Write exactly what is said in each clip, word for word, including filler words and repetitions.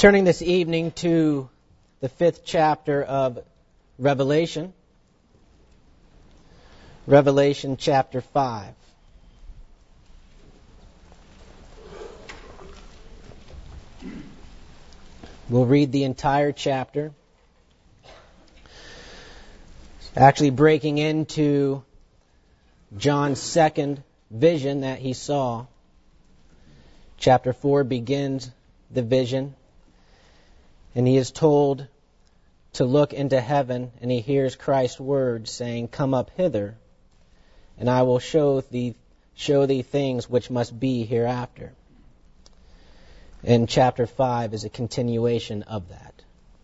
Turning this evening to the fifth chapter of Revelation, Revelation chapter five. We'll read the entire chapter, actually breaking into John's second vision that he saw. Chapter four begins the vision, and he is told to look into heaven, and he hears Christ's words saying, "Come up hither, and I will show thee, show thee things which must be hereafter." And chapter five is a continuation of that.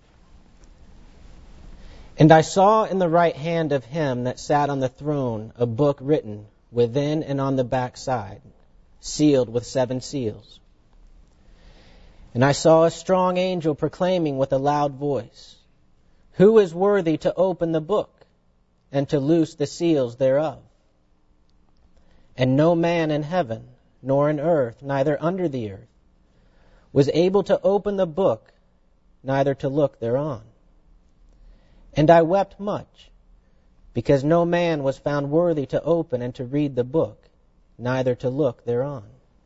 "And I saw in the right hand of him that sat on the throne a book written within and on the backside, sealed with seven seals. And I saw a strong angel proclaiming with a loud voice, Who is worthy to open the book and to loose the seals thereof? And no man in heaven, nor in earth, neither under the earth, was able to open the book, neither to look thereon. And I wept much, because no man was found worthy to open and to read the book, neither to look thereon.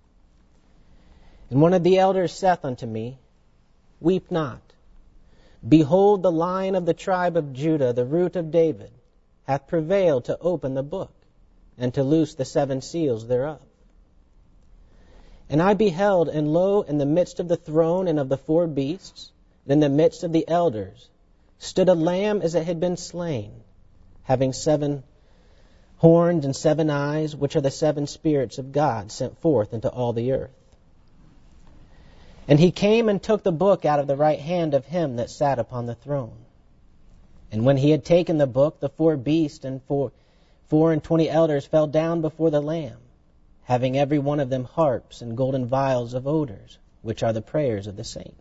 And one of the elders saith unto me, Weep not. Behold, the Lion of the tribe of Judah, the root of David, hath prevailed to open the book, and to loose the seven seals thereof. And I beheld, and lo, in the midst of the throne and of the four beasts, and in the midst of the elders, stood a lamb as it had been slain, having seven horns and seven eyes, which are the seven spirits of God sent forth into all the earth. And he came and took the book out of the right hand of him that sat upon the throne. And when he had taken the book, the four beasts and four, four and twenty elders fell down before the Lamb, having every one of them harps and golden vials of odors, which are the prayers of the saints.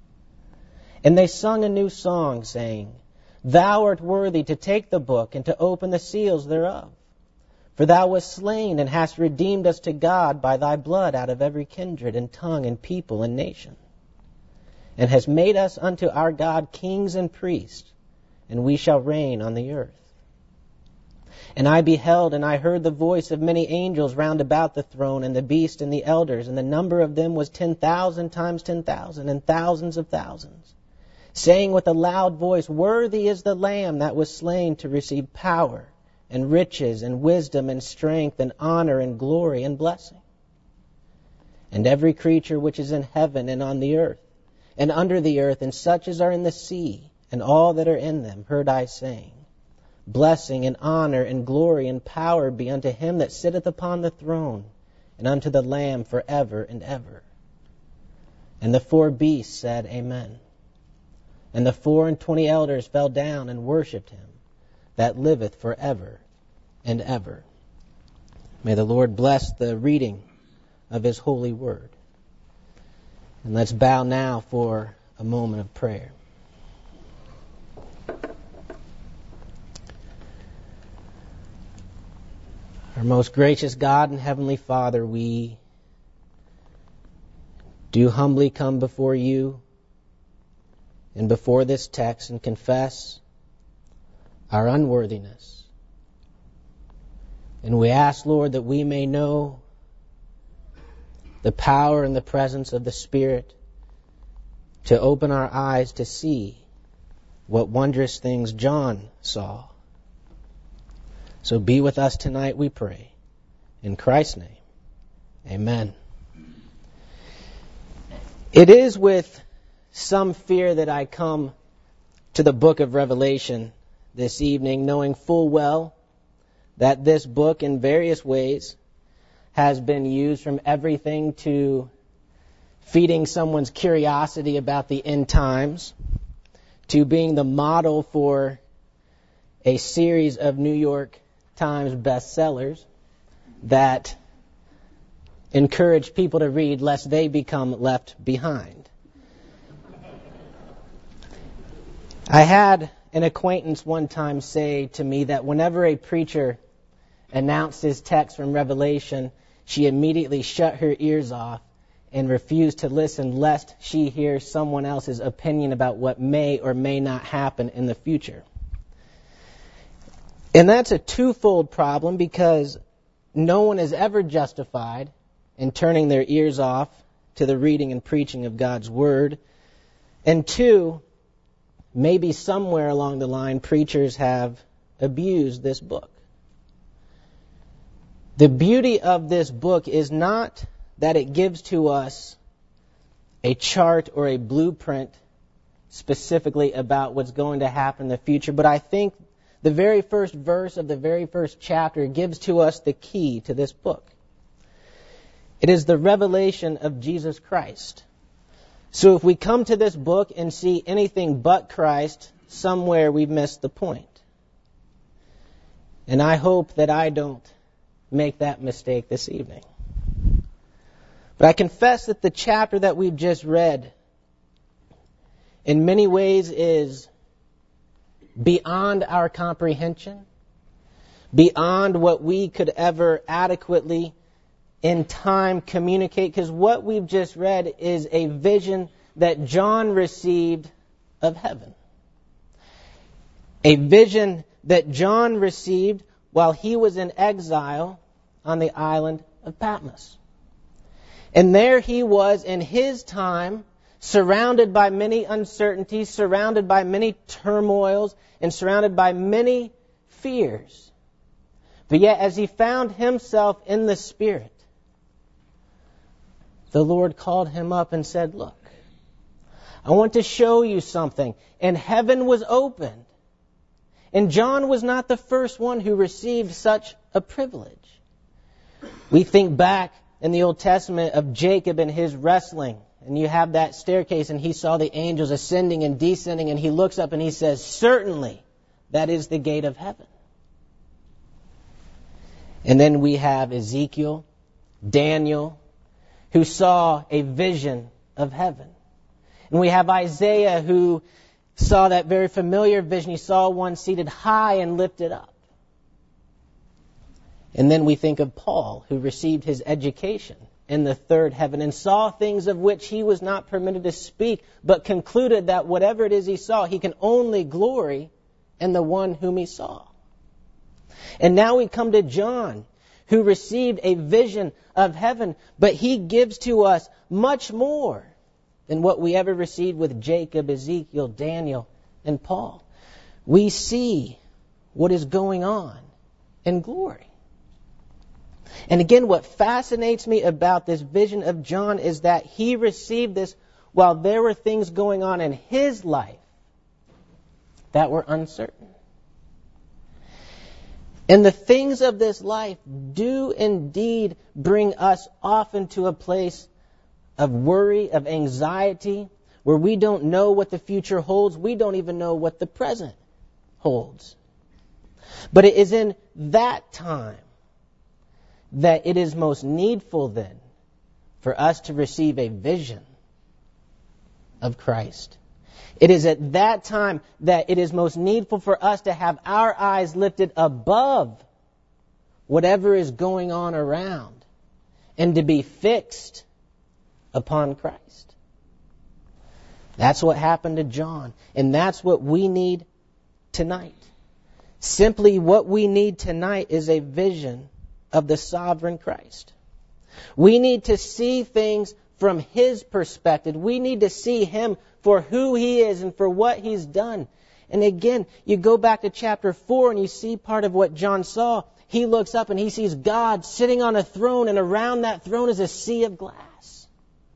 And they sung a new song, saying, Thou art worthy to take the book and to open the seals thereof. For thou wast slain, and hast redeemed us to God by thy blood out of every kindred and tongue and people and nation, and hast made us unto our God kings and priests, and we shall reign on the earth. And I beheld, and I heard the voice of many angels round about the throne, and the beast and the elders, and the number of them was ten thousand times ten thousand, and thousands of thousands, saying with a loud voice, Worthy is the Lamb that was slain to receive power, and riches, and wisdom, and strength, and honor, and glory, and blessing. And every creature which is in heaven and on the earth, and under the earth, and such as are in the sea, and all that are in them, heard I saying, Blessing, and honor, and glory, and power be unto him that sitteth upon the throne, and unto the Lamb forever and ever. And the four beasts said, Amen. And the four and twenty elders fell down and worshipped him that liveth forever and ever. May the Lord bless the reading of his holy word. And let's bow now for a moment of prayer. Our most gracious God and Heavenly Father, we do humbly come before you and before this text and confess our unworthiness. And we ask, Lord, that we may know the power and the presence of the Spirit to open our eyes to see what wondrous things John saw. So be with us tonight, we pray. In Christ's name, amen. It is with some fear that I come to the book of Revelation this evening, knowing full well that this book in various ways has been used, from everything to feeding someone's curiosity about the end times, to being the model for a series of New York Times bestsellers that encourage people to read lest they become left behind. I had an acquaintance one time say to me that whenever a preacher announced his text from Revelation, she immediately shut her ears off and refuse to listen lest she hears someone else's opinion about what may or may not happen in the future. And that's a twofold problem, because no one is ever justified in turning their ears off to the reading and preaching of God's Word. And two, maybe somewhere along the line preachers have abused this book. The beauty of this book is not that it gives to us a chart or a blueprint specifically about what's going to happen in the future, but I think the very first verse of the very first chapter gives to us the key to this book. It is the revelation of Jesus Christ. So if we come to this book and see anything but Christ, somewhere we've missed the point. And I hope that I don't make that mistake this evening. But I confess that the chapter that we've just read in many ways is beyond our comprehension, beyond what we could ever adequately in time communicate, because what we've just read is a vision that John received of heaven. A vision that John received while he was in exile on the island of Patmos. And there he was in his time, surrounded by many uncertainties, surrounded by many turmoils, and surrounded by many fears. But yet, as he found himself in the Spirit, the Lord called him up and said, "Look, I want to show you something." And heaven was opened. And John was not the first one who received such a privilege. We think back in the Old Testament of Jacob and his wrestling. And you have that staircase, and he saw the angels ascending and descending, and he looks up and he says, "Certainly, that is the gate of heaven." And then we have Ezekiel, Daniel, who saw a vision of heaven. And we have Isaiah, who saw that very familiar vision. He saw one seated high and lifted up. And then we think of Paul, who received his education in the third heaven and saw things of which he was not permitted to speak, but concluded that whatever it is he saw, he can only glory in the one whom he saw. And now we come to John, who received a vision of heaven, but he gives to us much more than what we ever received with Jacob, Ezekiel, Daniel, and Paul. We see what is going on in glory. And again, what fascinates me about this vision of John is that he received this while there were things going on in his life that were uncertain. And the things of this life do indeed bring us often to a place of worry, of anxiety, where we don't know what the future holds. We don't even know what the present holds. But it is in that time that it is most needful then for us to receive a vision of Christ. It is at that time that it is most needful for us to have our eyes lifted above whatever is going on around and to be fixed upon Christ. That's what happened to John, and that's what we need tonight. Simply what we need tonight is a vision of the sovereign Christ. We need to see things from His perspective. We need to see Him for who He is and for what He's done. And again, you go back to chapter four and you see part of what John saw. He looks up and he sees God sitting on a throne, and around that throne is a sea of glass.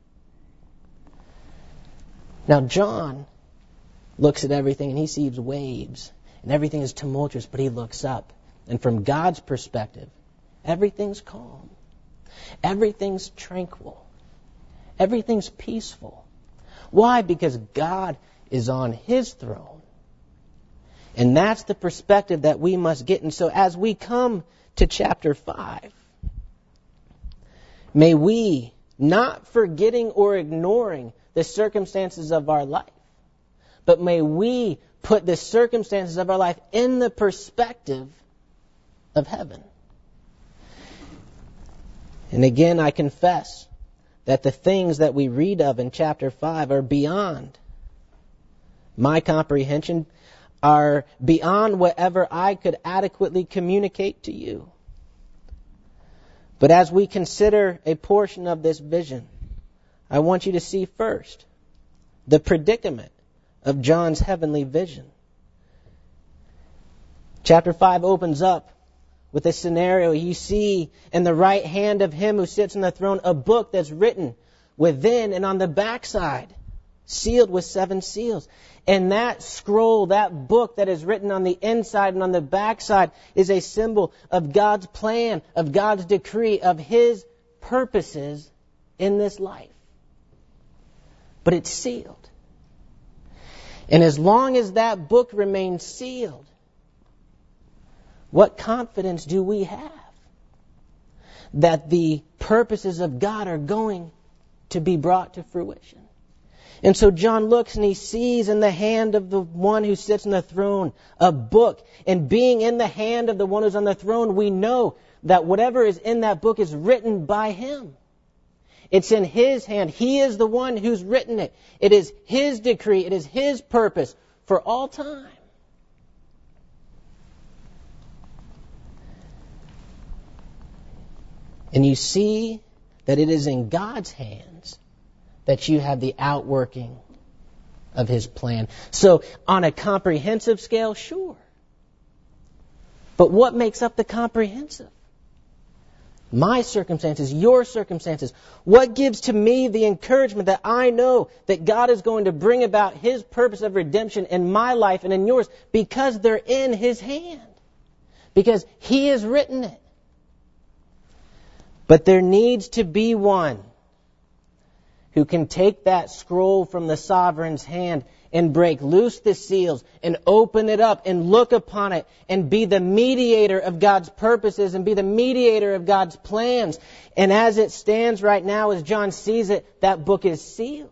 Now John looks at everything and he sees waves and everything is tumultuous, but he looks up, and from God's perspective, everything's calm. Everything's tranquil. Everything's peaceful. Why? Because God is on His throne. And that's the perspective that we must get. And so as we come to chapter five, may we, not forgetting or ignoring the circumstances of our life, but may we put the circumstances of our life in the perspective of heaven. And again, I confess that the things that we read of in chapter five are beyond my comprehension, are beyond whatever I could adequately communicate to you. But as we consider a portion of this vision, I want you to see first the predicament of John's heavenly vision. Chapter five opens up with a scenario. You see in the right hand of him who sits on the throne a book that's written within and on the backside, sealed with seven seals. And that scroll, that book that is written on the inside and on the backside, is a symbol of God's plan, of God's decree, of His purposes in this life. But it's sealed. And as long as that book remains sealed, what confidence do we have that the purposes of God are going to be brought to fruition? And so John looks and he sees in the hand of the one who sits on the throne a book. And being in the hand of the one who's on the throne, we know that whatever is in that book is written by Him. It's in His hand. He is the one who's written it. It is His decree. It is His purpose for all time. And you see that it is in God's hands that you have the outworking of His plan. So on a comprehensive scale, sure. But what makes up the comprehensive? My circumstances, your circumstances. What gives to me the encouragement that I know that God is going to bring about His purpose of redemption in my life and in yours because they're in His hand. Because He has written it. But there needs to be one who can take that scroll from the sovereign's hand and break loose the seals and open it up and look upon it and be the mediator of God's purposes and be the mediator of God's plans. And as it stands right now, as John sees it, that book is sealed.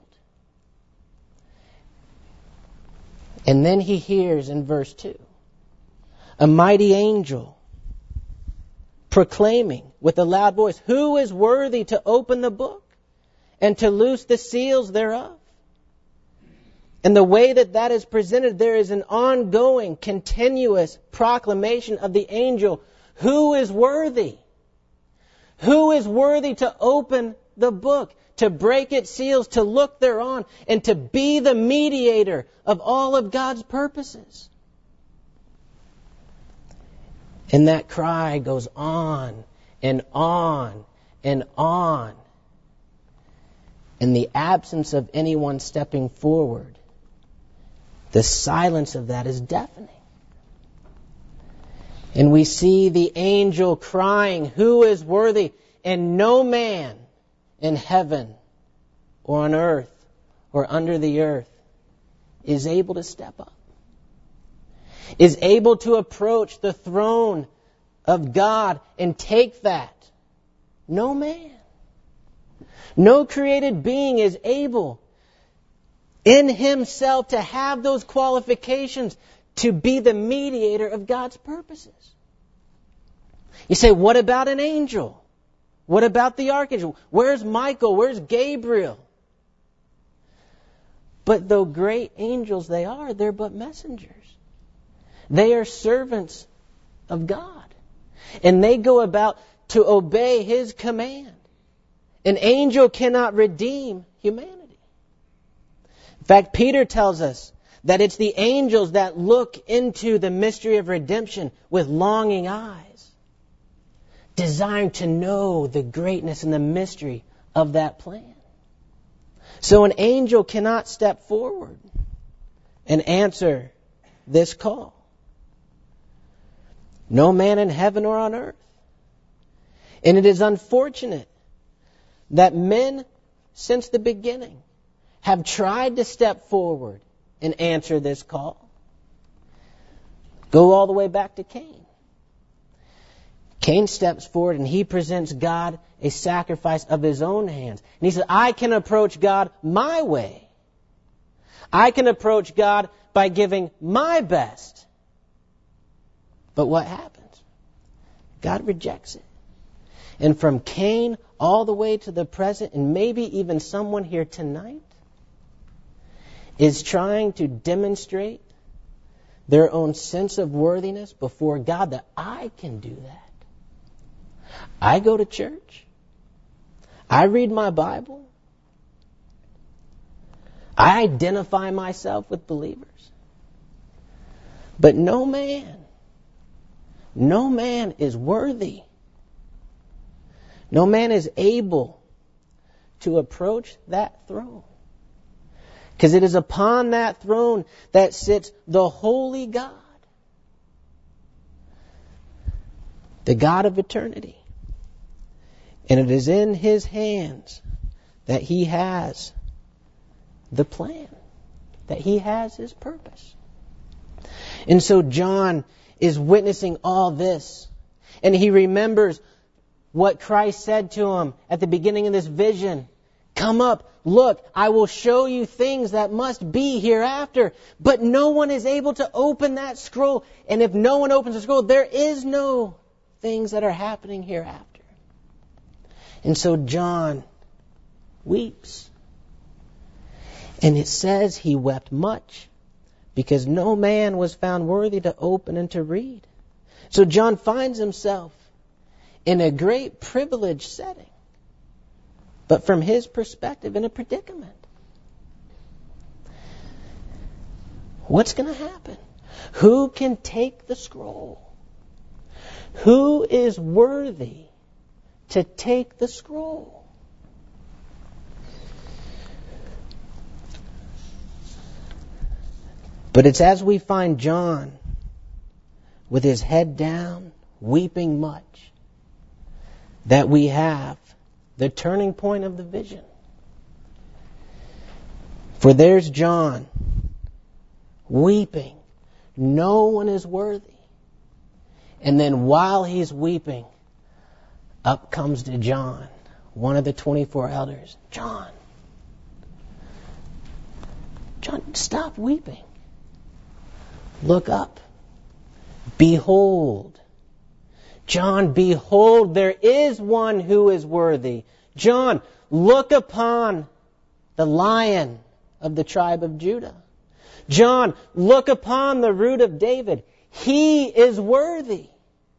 And then he hears in verse two, a mighty angel proclaiming with a loud voice, "Who is worthy to open the book and to loose the seals thereof?" And the way that that is presented, there is an ongoing, continuous proclamation of the angel. Who is worthy? Who is worthy to open the book, to break its seals, to look thereon, and to be the mediator of all of God's purposes? And that cry goes on and on and on. In the absence of anyone stepping forward, the silence of that is deafening. And we see the angel crying, "Who is worthy?" And no man in heaven or on earth or under the earth is able to step up, is able to approach the throne of God and take that. No man. No created being is able in himself to have those qualifications to be the mediator of God's purposes. You say, what about an angel? What about the archangel? Where's Michael? Where's Gabriel? But though great angels they are, they're but messengers. They are servants of God. And they go about to obey His command. An angel cannot redeem humanity. In fact, Peter tells us that it's the angels that look into the mystery of redemption with longing eyes, desiring to know the greatness and the mystery of that plan. So an angel cannot step forward and answer this call. No man in heaven or on earth. And it is unfortunate that men, since the beginning, have tried to step forward and answer this call. Go all the way back to Cain. Cain steps forward and he presents God a sacrifice of his own hands. And he says, I can approach God my way. I can approach God by giving my best. But what happens? God rejects it. And from Cain all the way to the present, and maybe even someone here tonight is trying to demonstrate their own sense of worthiness before God, that I can do that. I go to church. I read my Bible. I identify myself with believers. But no man, no man is worthy. No man is able to approach that throne. Because it is upon that throne that sits the holy God, the God of eternity. And it is in His hands that He has the plan, that He has His purpose. And so John is witnessing all this, and he remembers what Christ said to him at the beginning of this vision. Come up, look, I will show you things that must be hereafter. But no one is able to open that scroll. And if no one opens the scroll, there is no things that are happening hereafter. And so John weeps. And it says he wept much, because no man was found worthy to open and to read. So John finds himself in a great privileged setting, but from his perspective, in a predicament. What's going to happen? Who can take the scroll? Who is worthy to take the scroll? But it's as we find John with his head down, weeping much, that we have the turning point of the vision. For there's John weeping. No one is worthy. And then while he's weeping, up comes to John, one of the twenty-four elders. John, John, stop weeping. Look up. Behold. John, behold, there is one who is worthy. John, look upon the Lion of the tribe of Judah. John, look upon the root of David. He is worthy.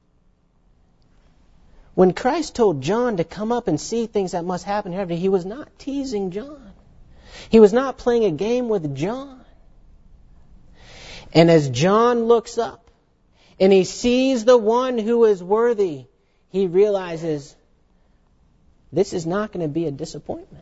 When Christ told John to come up and see things that must happen hereafter, He was not teasing John. He was not playing a game with John. And as John looks up and he sees the one who is worthy, he realizes this is not going to be a disappointment.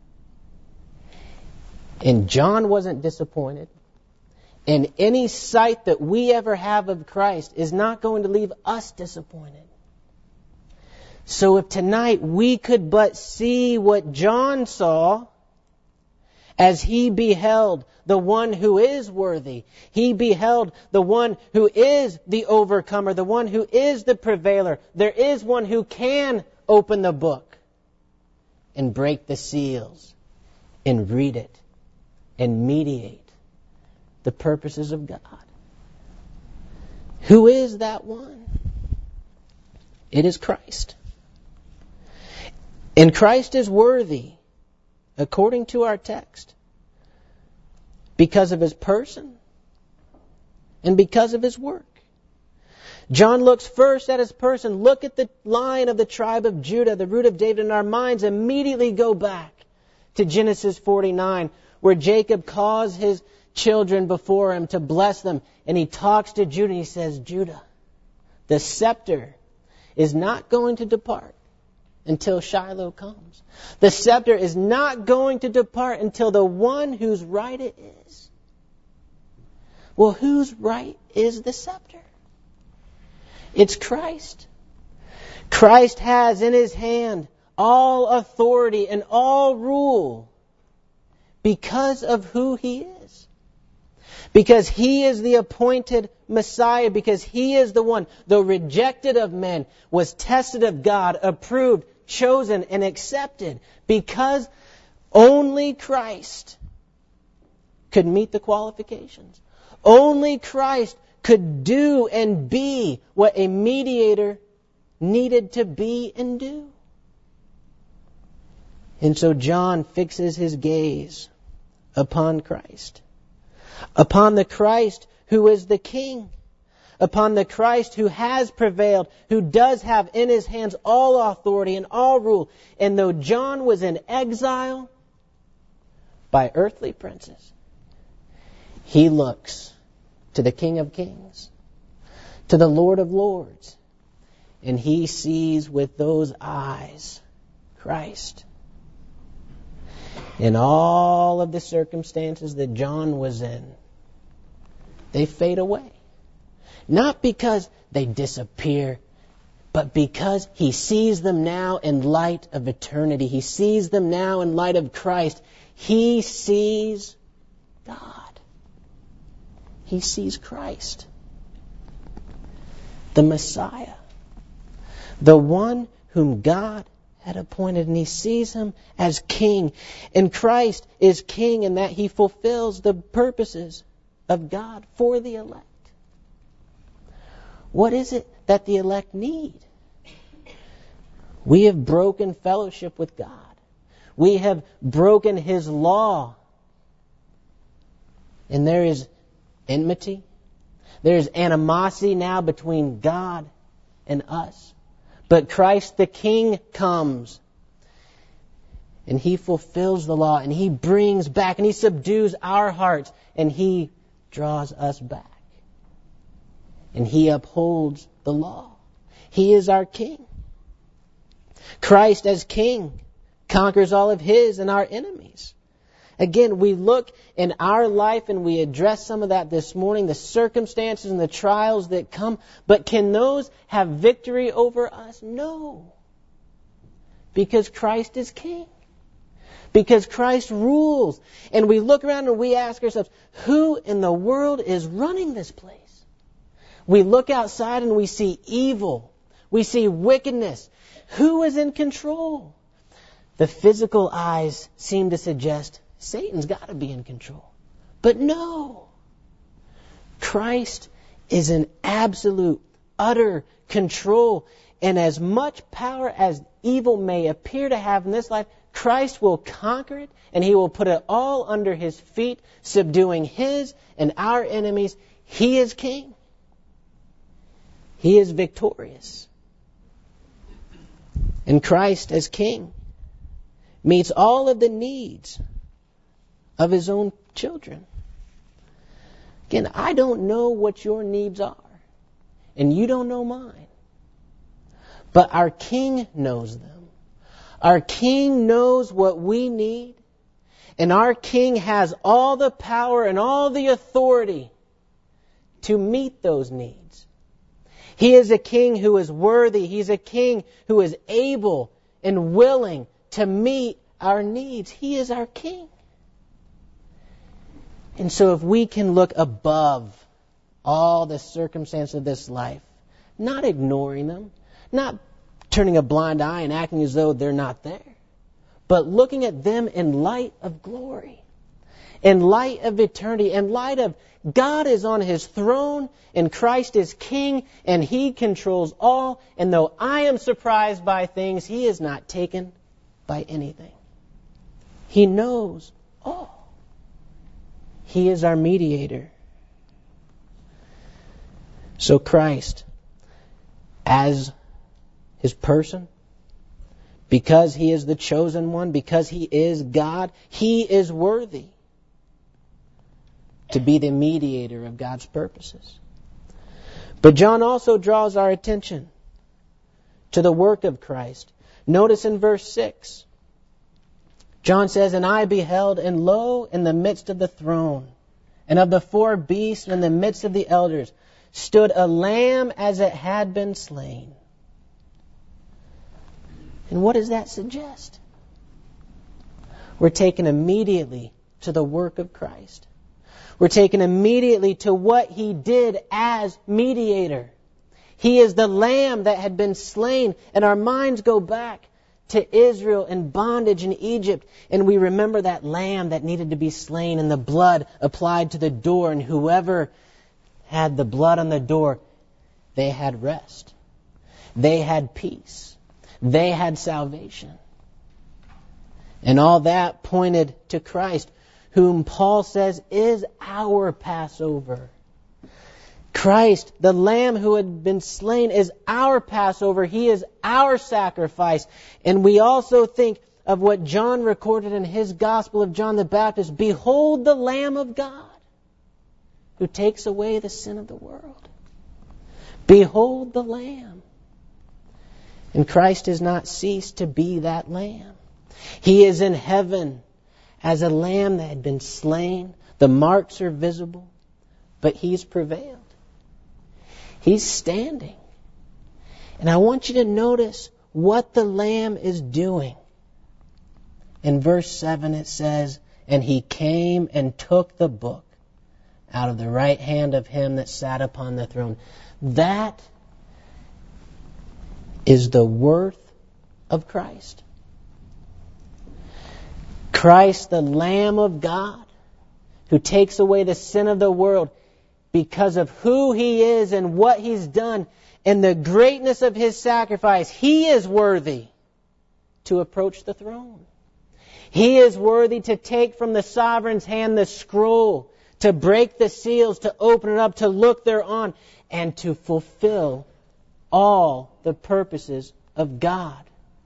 And John wasn't disappointed. And any sight that we ever have of Christ is not going to leave us disappointed. So if tonight we could but see what John saw as he beheld the one who is worthy, he beheld the one who is the overcomer, the one who is the prevailer. There is one who can open the book and break the seals and read it and mediate the purposes of God. Who is that one? It is Christ. And Christ is worthy, according to our text, because of His person and because of His work. John looks first at His person. Look at the Lion of the tribe of Judah, the root of David, and our minds immediately go back to Genesis forty-nine, where Jacob calls his children before him to bless them. And he talks to Judah and he says, Judah, the scepter is not going to depart until Shiloh comes. The scepter is not going to depart until the one whose right it is. Well, whose right is the scepter? It's Christ. Christ has in His hand all authority and all rule because of who He is. Because He is the appointed Messiah, because He is the one, though rejected of men, was tested of God, approved, chosen, and accepted, because only Christ could meet the qualifications. Only Christ could do and be what a mediator needed to be and do. And so John fixes his gaze upon Christ, upon the Christ who is the King, upon the Christ who has prevailed, who does have in his hands all authority and all rule. And though John was in exile by earthly princes, he looks to the King of Kings, to the Lord of Lords, and he sees with those eyes Christ. In all of the circumstances that John was in, they fade away. Not because they disappear, but because he sees them now in light of eternity. He sees them now in light of Christ. He sees God. He sees Christ, the Messiah, the one whom God had appointed, and he sees him as King. And Christ is King in that he fulfills the purposes of God for the elect. What is it that the elect need? We have broken fellowship with God. We have broken his law. And there is enmity. There is animosity now between God and us. But Christ the King comes, and he fulfills the law, and he brings back, and he subdues our hearts, and he draws us back. And he upholds the law. He is our King. Christ as King conquers all of his and our enemies. Again, we look in our life and we address some of that this morning, the circumstances and the trials that come. But can those have victory over us? No. Because Christ is King. Because Christ rules. And we look around and we ask ourselves, who in the world is running this place? We look outside and we see evil. We see wickedness. Who is in control? The physical eyes seem to suggest Satan's got to be in control. But no. Christ is in absolute, utter control. And as much power as evil may appear to have in this life, Christ will conquer it, and he will put it all under his feet, subduing his and our enemies. He is King. He is victorious. And Christ as King meets all of the needs of his own children. Again, I don't know what your needs are, and you don't know mine. But our King knows them. Our King knows what we need, and our King has all the power and all the authority to meet those needs. He is a King who is worthy. He's a King who is able and willing to meet our needs. He is our King. And so if we can look above all the circumstances of this life, not ignoring them, not turning a blind eye and acting as though they're not there, but looking at them in light of glory, in light of eternity, in light of God is on his throne and Christ is King and he controls all. And though I am surprised by things, he is not taken by anything. He knows all. He is our mediator. So Christ, as his person, because he is the chosen one, because he is God, he is worthy to be the mediator of God's purposes. But John also draws our attention to the work of Christ. Notice in verse six, John says, "And I beheld, and lo, in the midst of the throne, and of the four beasts, and in the midst of the elders, stood a lamb as it had been slain." And what does that suggest? We're taken immediately to the work of Christ. We're taken immediately to what he did as mediator. He is the lamb that had been slain, and our minds go back to Israel in bondage in Egypt, and we remember that lamb that needed to be slain and the blood applied to the door, and whoever had the blood on the door, they had rest. They had peace. They had salvation. And all that pointed to Christ, whom Paul says is our Passover. Christ, the Lamb who had been slain, is our Passover. He is our sacrifice. And we also think of what John recorded in his Gospel of John the Baptist. Behold the Lamb of God, who takes away the sin of the world. Behold the Lamb. And Christ has not ceased to be that Lamb. He is in heaven as a lamb that had been slain. The marks are visible, but He's prevailed. He's standing. And I want you to notice what the Lamb is doing. In verse seven it says, and He came and took the book out of the right hand of Him that sat upon the throne. That is the worth of Christ. Christ, the Lamb of God, who takes away the sin of the world, because of who He is and what He's done and the greatness of His sacrifice, He is worthy to approach the throne. He is worthy to take from the sovereign's hand the scroll, to break the seals, to open it up, to look thereon, and to fulfill all the purposes of God.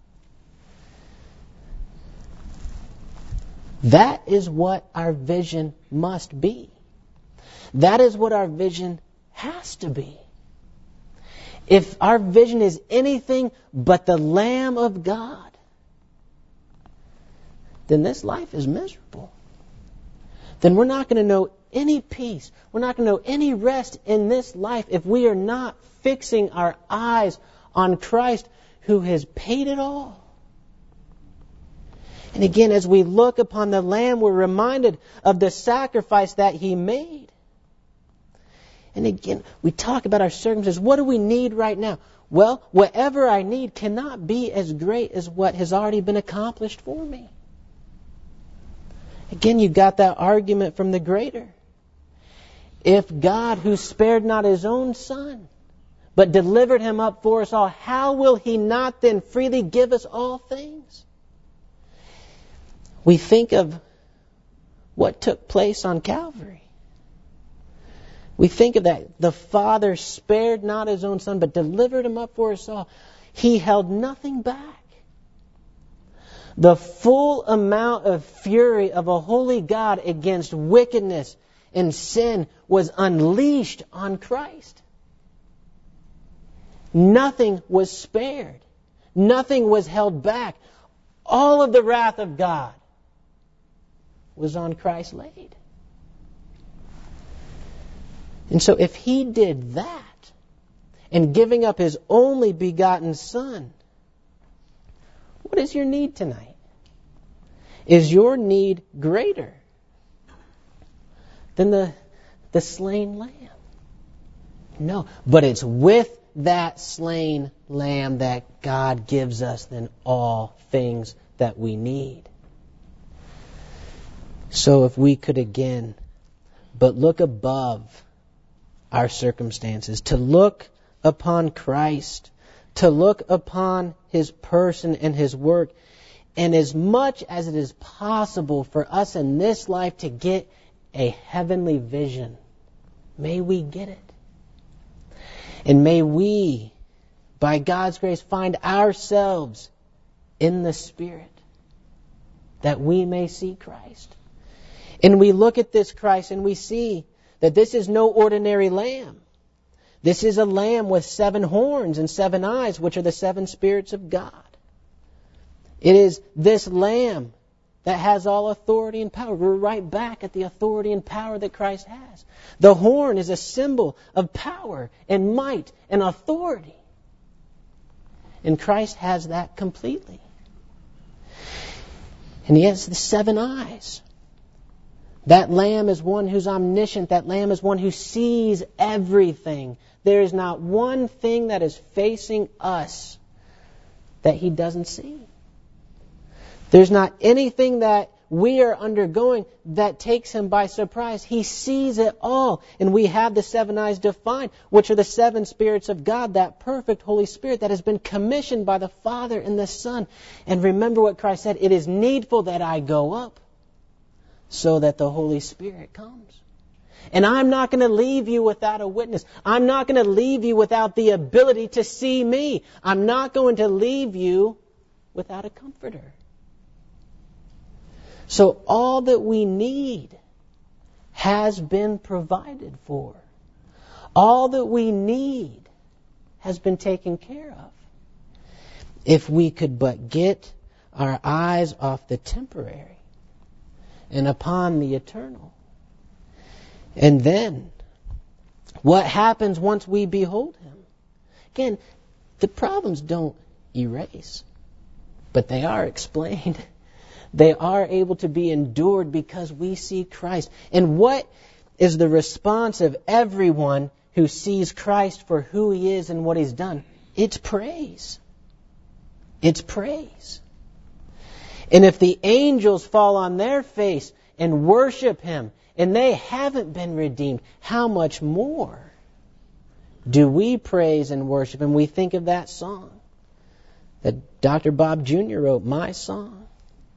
That is what our vision must be. That is what our vision has to be. If our vision is anything but the Lamb of God, then this life is miserable. Then we're not going to know any peace. We're not going to know any rest in this life if we are not fixing our eyes on Christ, who has paid it all. And again, as we look upon the Lamb, we're reminded of the sacrifice that He made. And again, we talk about our circumstances. What do we need right now? Well, whatever I need cannot be as great as what has already been accomplished for me. Again, you got that argument from the greater. If God, who spared not His own Son, but delivered Him up for us all, how will He not then freely give us all things? We think of what took place on Calvary. We think of that. The Father spared not His own Son, but delivered Him up for us all. He held nothing back. The full amount of fury of a holy God against wickedness and sin was unleashed on Christ. Nothing was spared. Nothing was held back. All of the wrath of God was on Christ laid. And so if He did that, in giving up His only begotten Son, what is your need tonight? Is your need greater than the, the slain lamb? No, but it's with that slain lamb that God gives us then all things that we need. So if we could again, but look above our circumstances, to look upon Christ, to look upon His person and His work, and as much as it is possible for us in this life to get a heavenly vision, may we get it. And may we, by God's grace, find ourselves in the Spirit, that we may see Christ. And we look at this Christ and we see that this is no ordinary lamb. This is a lamb with seven horns and seven eyes, which are the seven spirits of God. It is this lamb that has all authority and power. We're right back at the authority and power that Christ has. The horn is a symbol of power and might and authority. And Christ has that completely. And He has the seven eyes. That lamb is one who's omniscient. That lamb is one who sees everything. There is not one thing that is facing us that He doesn't see. There's not anything that we are undergoing that takes him by surprise. He sees it all. And we have the seven eyes defined, which are the seven spirits of God, that perfect Holy Spirit that has been commissioned by the Father and the Son. And remember what Christ said, it is needful that I go up so that the Holy Spirit comes. And I'm not going to leave you without a witness. I'm not going to leave you without the ability to see me. I'm not going to leave you without a comforter. So all that we need has been provided for. All that we need has been taken care of. If we could but get our eyes off the temporary and upon the eternal. And then, what happens once we behold Him? Again, the problems don't erase, but they are explained. They are able to be endured because we see Christ. And what is the response of everyone who sees Christ for who He is and what He's done? It's praise. It's praise. And if the angels fall on their face and worship Him, and they haven't been redeemed, how much more do we praise and worship Him? We think of that song that Doctor Bob Junior wrote, My Song.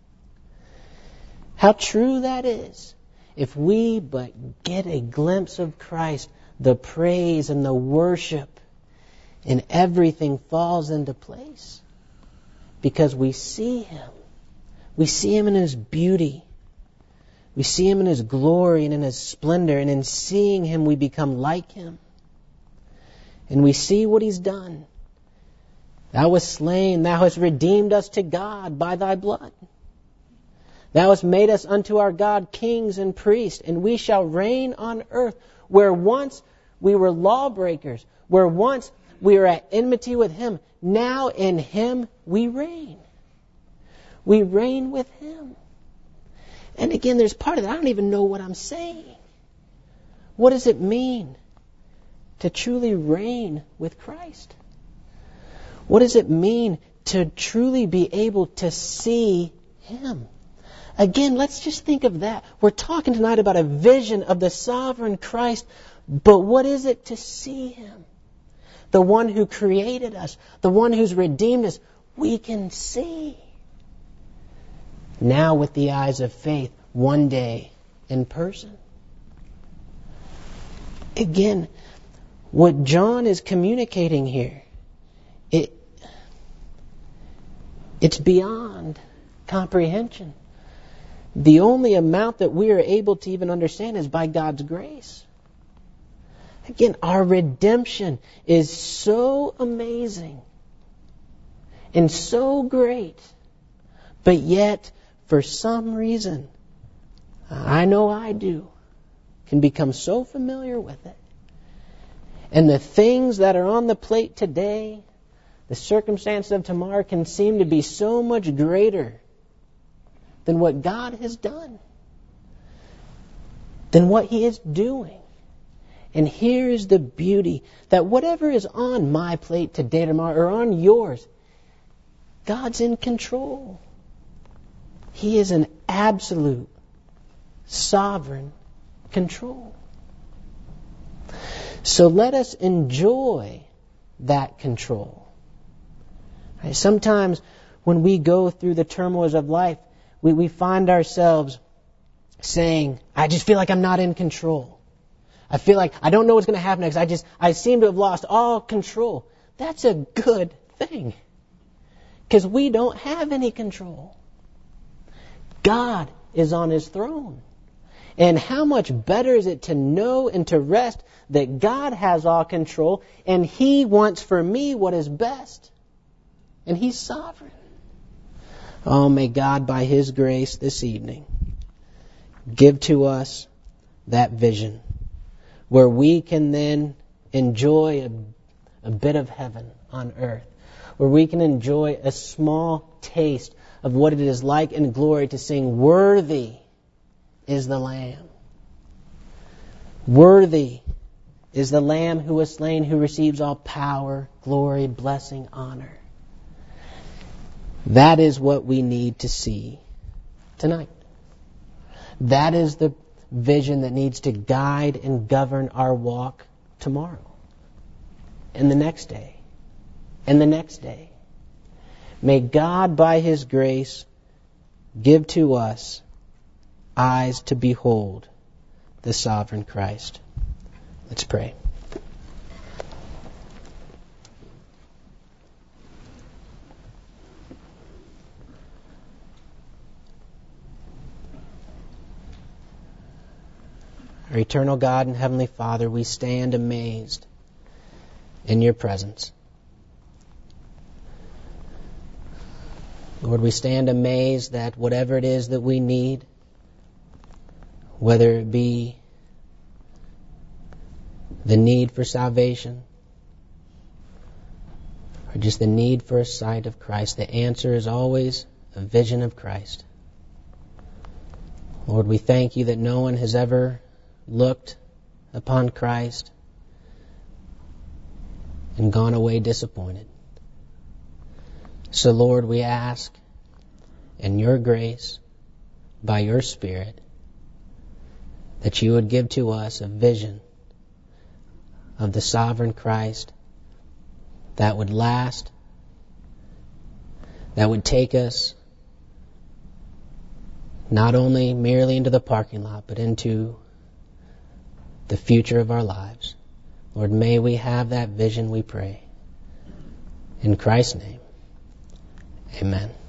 How true that is. If we but get a glimpse of Christ, the praise and the worship, and everything falls into place. Because we see Him. We see Him in His beauty. We see Him in His glory and in His splendor. And in seeing Him, we become like Him. And we see what He's done. Thou wast slain. Thou hast redeemed us to God by Thy blood. Thou hast made us unto our God kings and priests. And we shall reign on earth. Where once we were lawbreakers. Where once we were at enmity with Him. Now in Him we reign. We reign with Him. And again, there's part of that. I don't even know what I'm saying. What does it mean to truly reign with Christ? What does it mean to truly be able to see Him? Again, let's just think of that. We're talking tonight about a vision of the sovereign Christ, but what is it to see Him? The one who created us, the one who's redeemed us, we can see. Now with the eyes of faith, one day in person. Again, what John is communicating here, it it's beyond comprehension. The only amount that we are able to even understand is by God's grace. Again, our redemption is so amazing and so great, but yet, for some reason, I know I do, can become so familiar with it. And the things that are on the plate today, the circumstances of tomorrow can seem to be so much greater than what God has done, than what He is doing. And here is the beauty, that whatever is on my plate today, tomorrow, or on yours, God's in control. He is in absolute, sovereign control. So let us enjoy that control. Right? Sometimes when we go through the turmoils of life, we, we find ourselves saying, I just feel like I'm not in control. I feel like I don't know what's going to happen next. I just, I seem to have lost all control. That's a good thing. Because we don't have any control. God is on His throne. And how much better is it to know and to rest that God has all control and He wants for me what is best. And He's sovereign. Oh, may God, by His grace this evening, give to us that vision where we can then enjoy a, a bit of heaven on earth, where we can enjoy a small taste of what it is like in glory to sing, worthy is the Lamb. Worthy is the Lamb who was slain, who receives all power, glory, blessing, honor. That is what we need to see tonight. That is the vision that needs to guide and govern our walk tomorrow, and the next day, and the next day. May God, by His grace, give to us eyes to behold the sovereign Christ. Let's pray. Our eternal God and Heavenly Father, we stand amazed in Your presence. Lord, we stand amazed that whatever it is that we need, whether it be the need for salvation or just the need for a sight of Christ, the answer is always a vision of Christ. Lord, we thank You that no one has ever looked upon Christ and gone away disappointed. So, Lord, we ask in Your grace, by Your Spirit, that You would give to us a vision of the sovereign Christ that would last, that would take us not only merely into the parking lot, but into the future of our lives. Lord, may we have that vision, we pray. In Christ's name, amen.